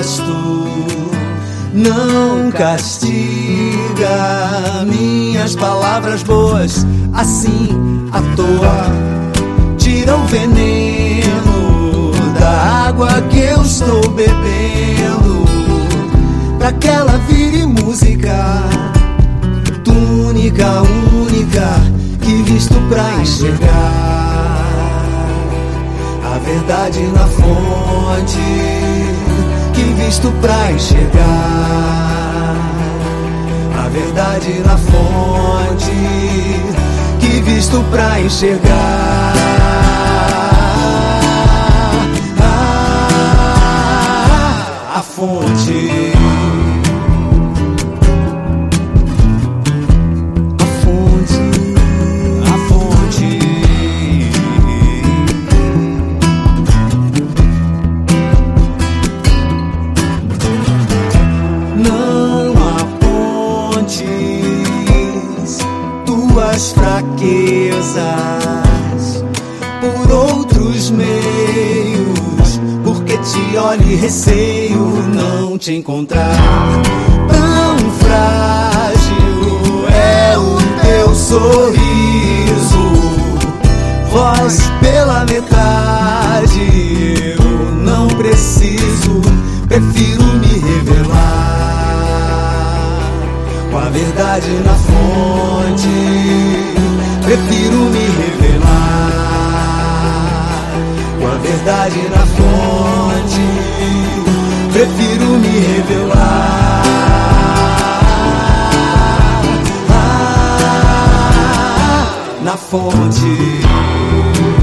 honesto, não castiga minhas palavras boas assim à toa. Tira o veneno da água que eu estou bebendo, pra que ela vire música, túnica, única, que visto pra enxergar a verdade na fonte, que visto pra enxergar a verdade na fonte, que visto pra enxergar a fonte. Tuas fraquezas por outros meios, porque te olho e receio não te encontrar. Tão frágil é o teu sorriso, voz pela metade. Eu não preciso, prefiro me revelar com a verdade na fonte, prefiro me revelar com a verdade na fonte, prefiro me revelar na fonte.